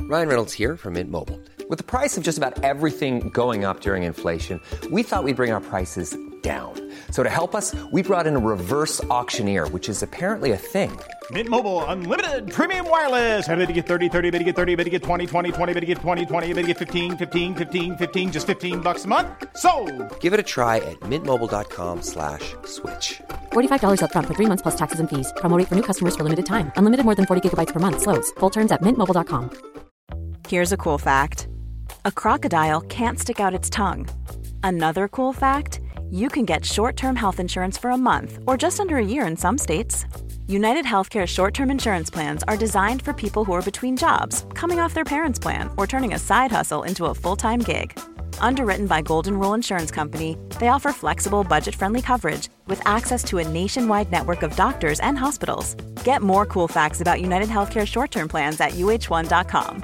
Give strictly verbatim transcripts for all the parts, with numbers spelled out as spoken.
Ryan Reynolds here from Mint Mobile. With the price of just about everything going up during inflation, we thought we'd bring our prices down. So to help us, we brought in a reverse auctioneer, which is apparently a thing. Mint Mobile Unlimited Premium Wireless. How to get thirty, thirty, how to get thirty, how to get twenty, twenty, twenty, how to get twenty, twenty, how to get fifteen, fifteen, fifteen, fifteen, just fifteen bucks a month? Sold! Give it a try at mintmobile.com slash switch. forty-five dollars up front for three months plus taxes and fees. Promo rate for new customers for limited time. Unlimited more than forty gigabytes per month. Slows full terms at mint mobile dot com. Here's a cool fact. A crocodile can't stick out its tongue. Another cool fact, you can get short-term health insurance for a month or just under a year in some states. United Healthcare short-term insurance plans are designed for people who are between jobs, coming off their parents' plan, or turning a side hustle into a full-time gig. Underwritten by Golden Rule Insurance Company, they offer flexible, budget-friendly coverage with access to a nationwide network of doctors and hospitals. Get more cool facts about United Healthcare short-term plans at U H one dot com.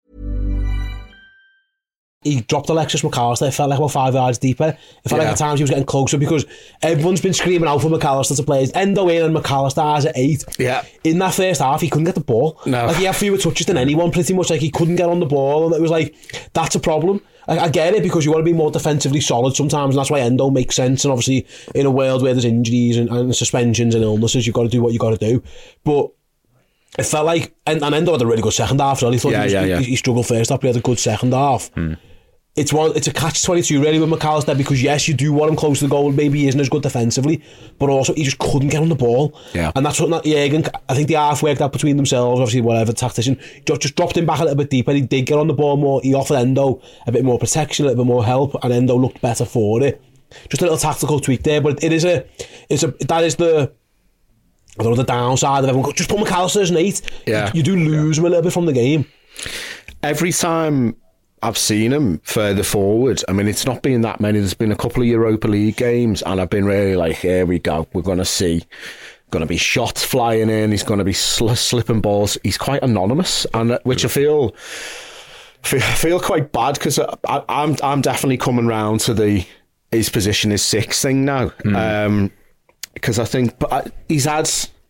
He dropped Alexis McAllister. It felt like about five yards deeper. It felt yeah. like at times he was getting closer because everyone's been screaming out for McAllister to play. Endo in and McAllister has at eight. Yeah. In that first half, he couldn't get the ball. No. Like he had fewer touches than anyone, pretty much. Like he couldn't get on the ball, and it was like that's a problem. I, I get it because you want to be more defensively solid sometimes, and that's why Endo makes sense. And obviously, in a world where there's injuries and, and suspensions and illnesses, you've got to do what you got to do. But it felt like, and, and Endo had a really good second half. So I thought yeah, he, was, yeah, yeah. he, he struggled first half, but he had a good second half. Hmm. It's one. It's a catch twenty-two really with McAllister because yes, you do want him close to the goal. Maybe he isn't as good defensively, but also he just couldn't get on the ball. Yeah, and that's what that Jürgen, I think they half worked out between themselves. Obviously, whatever tactician just, just dropped him back a little bit deeper. He did get on the ball more. He offered Endo a bit more protection, a little bit more help, and Endo looked better for it. Just a little tactical tweak there, but it is a, it's a that is the. I don't know the downside of everyone. Just put McAllister as an eight. Yeah, you, you do lose yeah. him a little bit from the game. Every time I've seen him further forward, I mean, it's not been that many. There's been a couple of Europa League games, and I've been really like, here we go. We're going to see, going to be shots flying in. He's going to be sl- slipping balls. He's quite anonymous, and which I feel feel, feel quite bad because I'm I'm definitely coming round to the his position is six thing now, mm. um, because I think but I, he's had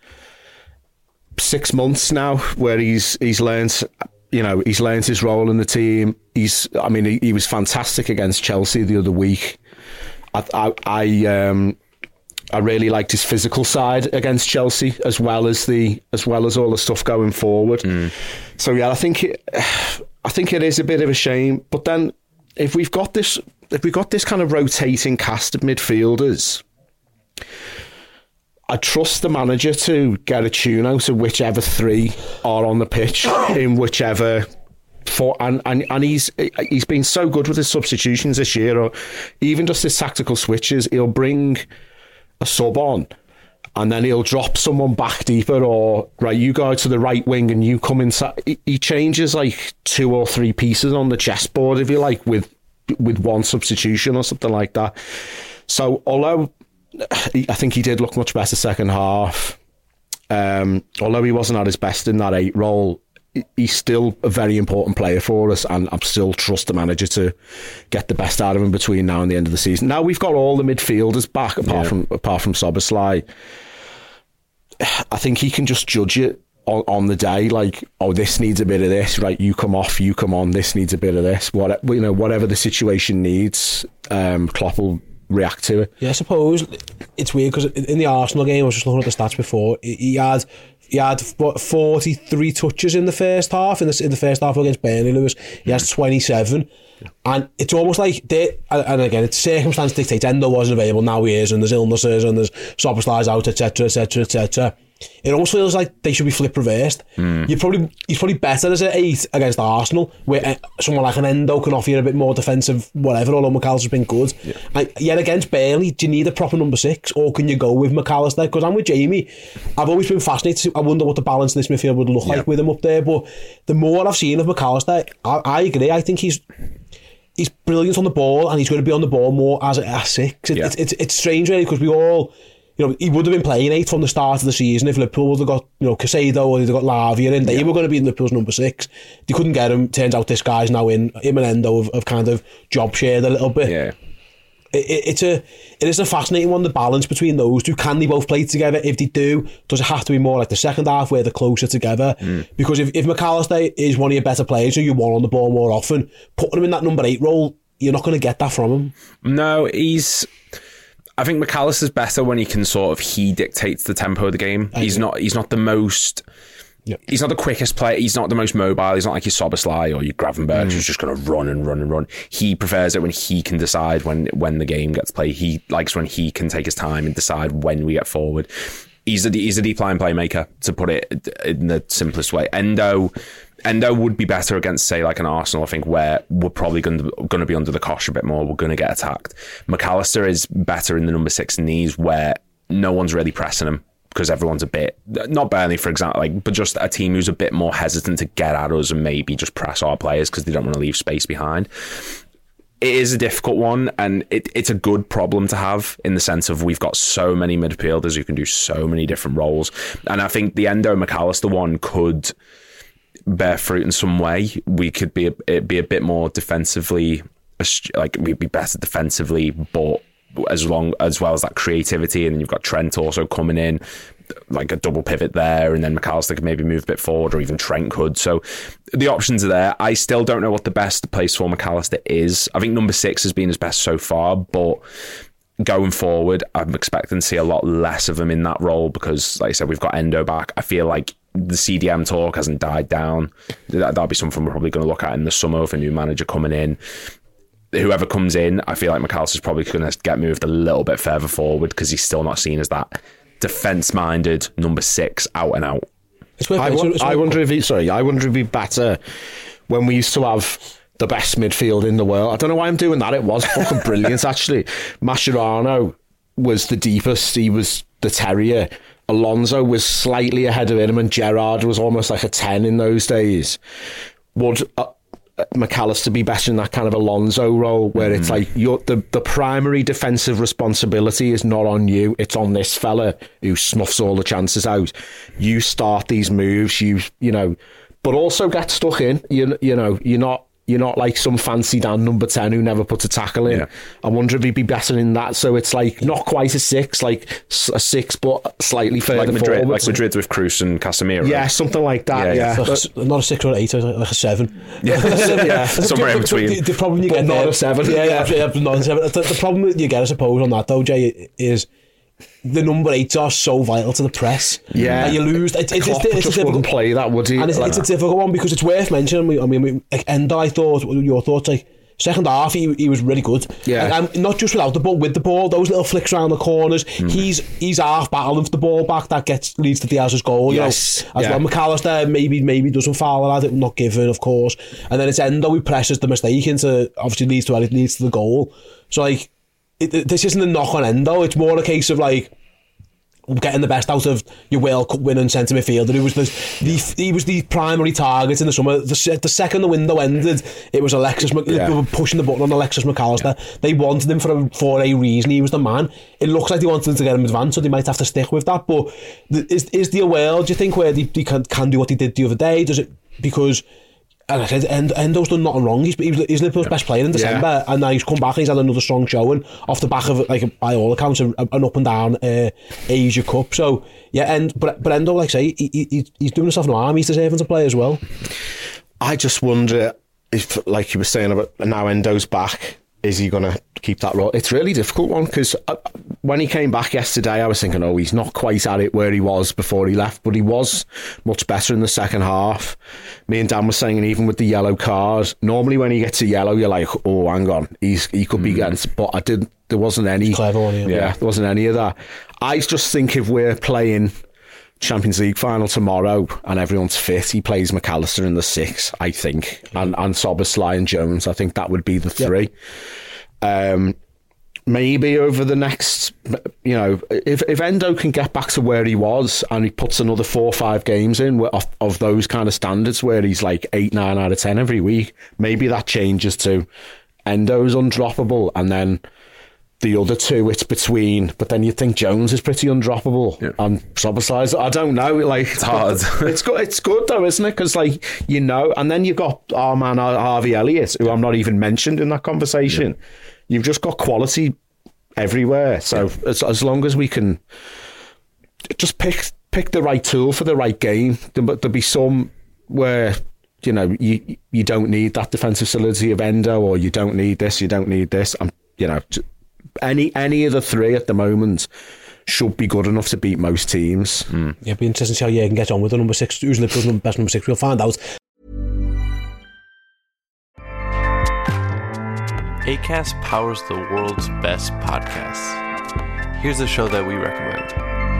six months now where he's he's learned. You know, he's learned his role in the team. He's, I mean, he, he was fantastic against Chelsea the other week. I, I, I, um, I really liked his physical side against Chelsea, as well as the, as well as all the stuff going forward. Mm. So yeah, I think it, I think it is a bit of a shame. But then, if we've got this, if we've got this kind of rotating cast of midfielders, I trust the manager to get a tune out of whichever three are on the pitch in whichever four, and, and, and he's he's been so good with his substitutions this year, or even just his tactical switches. He'll bring a sub on and then he'll drop someone back deeper, or right, you go to the right wing and you come inside. He, he changes like two or three pieces on the chessboard, if you like, with with one substitution or something like that. So although I think he did look much better second half. Um, although he wasn't at his best in that eight role, he's still a very important player for us, and I'm still trust the manager to get the best out of him between now and the end of the season. Now we've got all the midfielders back, apart yeah. from apart from Szoboszlai. I think he can just judge it on, on the day, like, oh, this needs a bit of this, right? You come off, you come on. This needs a bit of this. What you know, whatever the situation needs, um, Klopp will react to it. Yeah, I suppose it's weird because in the Arsenal game, I was just looking at the stats before. He had he had what, forty-three touches in the first half. In the in the first half against Burnley, Lewis, he has twenty-seven, yeah. and it's almost like they. And again, it's circumstance dictates. Endo wasn't available, now he is, and there's illnesses, and there's Szoboszlai's out, et cetera, et cetera, et cetera. It almost feels like they should be flip reversed. Mm. You probably he's probably better as an eight against Arsenal, where someone like an Endo can offer you a bit more defensive, whatever. Although McAllister's been good, yeah. and yet against Burnley, do you need a proper number six, or can you go with McAllister? Because I'm with Jamie. I've always been fascinated. I wonder what the balance in this midfield would look yeah. like with him up there. But the more I've seen of McAllister, I, I agree. I think he's. He's brilliant on the ball, and he's going to be on the ball more as a, a six. It, yeah. it's, it's it's strange, really, because we all. You know, he would have been playing eight from the start of the season if Liverpool would have got, you know, Caicedo or they'd have got Lavia in. They yeah. were going to be Liverpool's number six. They couldn't get him. Turns out this guy's now in. Him and Endo have, have kind of job shared a little bit. Yeah. it, it's a it is a fascinating one, the balance between those two. Can they both play together? If they do, does it have to be more like the second half where they're closer together? Mm. Because if, if McAllister is one of your better players, or you want on the ball more often, putting him in that number eight role, you're not going to get that from him. No, he's... I think McAllister's better when he can sort of... He dictates the tempo of the game. I he's agree. not He's not the most... Yep. He's not the quickest player. He's not the most mobile. He's not like your Soboslai or your Gravenberch mm. who's just going to run and run and run. He prefers it when he can decide when, when the game gets played. He likes when he can take his time and decide when we get forward. He's a, he's a deep line playmaker, to put it in the simplest way. Endo... Endo would be better against, say, like an Arsenal, I think, where we're probably going to, going to be under the cosh a bit more. We're going to get attacked. McAllister is better in the number six knees, where no one's really pressing him because everyone's a bit, not Burnley, for example, like, but just a team who's a bit more hesitant to get at us and maybe just press our players because they don't want to leave space behind. It is a difficult one, and it, it's a good problem to have in the sense of we've got so many midfielders who can do so many different roles. And I think the Endo McAllister one could bear fruit in some way. We could be a, it'd be a bit more defensively, like we'd be better defensively, but as long as well as that creativity, and then you've got Trent also coming in, like a double pivot there, and then McAllister could maybe move a bit forward, or even Trent could. So the options are there. I still don't know what the best place for McAllister is. I think number six has been his best so far, but going forward, I'm expecting to see a lot less of him in that role because, like I said, we've got Endo back. I feel like the C D M talk hasn't died down. That, that'll be something we're probably going to look at in the summer with a new manager coming in. Whoever comes in, I feel like McAllister's probably going to get moved a little bit further forward because he's still not seen as that defence-minded number six out and out. I, w- I wonder if he, sorry, I wonder if he'd be better when we used to have the best midfield in the world. I don't know why I'm doing that. It was fucking brilliant, actually. Mascherano was the deepest. He was the terrier. Alonso was slightly ahead of him, and Gerrard was almost like a ten in those days. Would uh, McAllister be better in that kind of Alonso role, where mm. it's like you're, the, the primary defensive responsibility is not on you, it's on this fella who snuffs all the chances out. You start these moves, you you know, but also get stuck in. You, you know, you're not... You're not like some fancy Dan number ten who never puts a tackle in. Yeah. I wonder if he'd be better in that. So it's like not quite a six, like a six, but slightly further like Madrid, forward. Like Madrid with Cruz and Casemiro. Yeah, something like that. Yeah, yeah. yeah. Like, not a six or an eight, like a seven. Yeah, yeah. Somewhere in between. The, the problem you but get not there, a seven. Yeah, yeah, yeah, yeah not a seven. The, the problem you get, I suppose, on that though, Jay, is the number eights are so vital to the press. Yeah, and you lose. It, it's, Klopp it's, it's just a difficult, wouldn't play that, would he? And it's, like it's a difficult one because it's worth mentioning. I mean, we, like Endo, I thought your thoughts like. Second half, he, he was really good. Yeah, and, and not just without the ball, with the ball, those little flicks around the corners. Mm. He's he's half battling for the ball back. That gets leads to Diaz's goal. Yes, you know, as yeah. well. McAllister maybe maybe doesn't foul at it, not given, of course. And then it's Endo who presses the mistake into obviously leads to it leads to the goal. So like, it, it, this isn't a knock on Endo. It's more a case of like. Getting the best out of your World Cup winning centre midfielder who was the, the he was the primary target in the summer. The, the second the window ended, it was Alexis. Yeah. They were pushing the button on Alexis McAllister. Yeah. They wanted him for a, for a reason. He was the man. It looks like they wanted to get him advanced, so they might have to stick with that. But the, is is there a world, do you think, where they, they can, can do what he did the other day? Does it because? And I said, Endo's done nothing wrong. He's, he's Liverpool's best player in December, yeah. and now he's come back and he's had another strong showing off the back of, like, by all accounts, an up and down uh, Asia Cup. So yeah, and but but Endo, like I say, he, he, he's doing himself no harm. He's deserving to play as well. I just wonder if, like you were saying about now, Endo's back. Is he going to keep that role? It's a really difficult one because when he came back yesterday, I was thinking, oh, he's not quite at it where he was before he left, but he was much better in the second half. Me and Dan were saying, and even with the yellow card, normally when he gets a yellow, you're like, oh, hang on, he's he could mm. be getting. But I did. There wasn't any. Clever one, yeah. yeah, there wasn't any of that. I just think if we're playing Champions League final tomorrow and everyone's fit, he plays McAllister in the six, I think, and and Szoboszlai and Jones. I think that would be the three. Yep. Um, maybe over the next, you know, if if Endo can get back to where he was and he puts another four or five games in of, of those kind of standards where he's like eight, nine out of ten every week, maybe that changes to Endo's undroppable, and then the other two, it's between. But then you think Jones is pretty undroppable, yeah. and Szoboszlai, I don't know. Like it's hard. it's good. It's good though, isn't it? Because like you know, and then you've got our man Harvey Elliott, who I'm not even mentioned in that conversation. Yeah. You've just got quality everywhere. So yeah. as as long as we can just pick pick the right tool for the right game, but there'll be some where. You know, you you don't need that defensive solidity of Endo, or you don't need this, you don't need this. And you know, any any of the three at the moment should be good enough to beat most teams. Mm. Yeah, it'll be interesting to see how you can get on with the number six. Who's Liverpool's best number six? We'll find out. Acast powers the world's best podcasts. Here's a show that we recommend.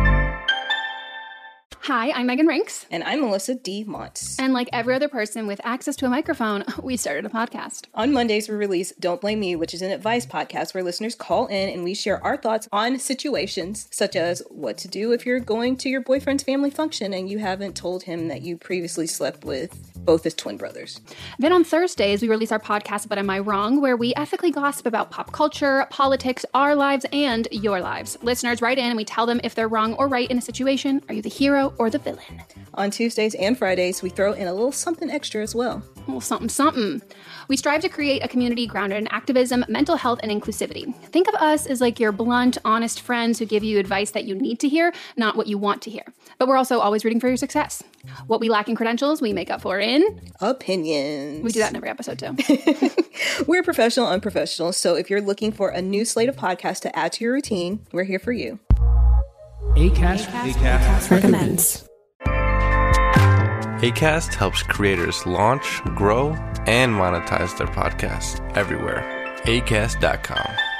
Hi, I'm Megan Rinks. And I'm Melissa D. Montz. And like every other person with access to a microphone, we started a podcast. On Mondays, we release Don't Blame Me, which is an advice podcast where listeners call in and we share our thoughts on situations such as what to do if you're going to your boyfriend's family function and you haven't told him that you previously slept with both his twin brothers. Then on Thursdays, we release our podcast, But Am I Wrong?, where we ethically gossip about pop culture, politics, our lives, and your lives. Listeners write in and we tell them if they're wrong or right in a situation. Are you the hero or the villain? On Tuesdays and Fridays, we throw in a little something extra as well. A little something, something. We strive to create a community grounded in activism, mental health, and inclusivity. Think of us as like your blunt, honest friends who give you advice that you need to hear, not what you want to hear. But we're also always rooting for your success. What we lack in credentials, we make up for in... opinions. We do that in every episode, too. We're professional unprofessionals, so if you're looking for a new slate of podcasts to add to your routine, we're here for you. Acast, Acast, Acast recommends. Acast helps creators launch, grow, and monetize their podcasts everywhere. Acast dot com.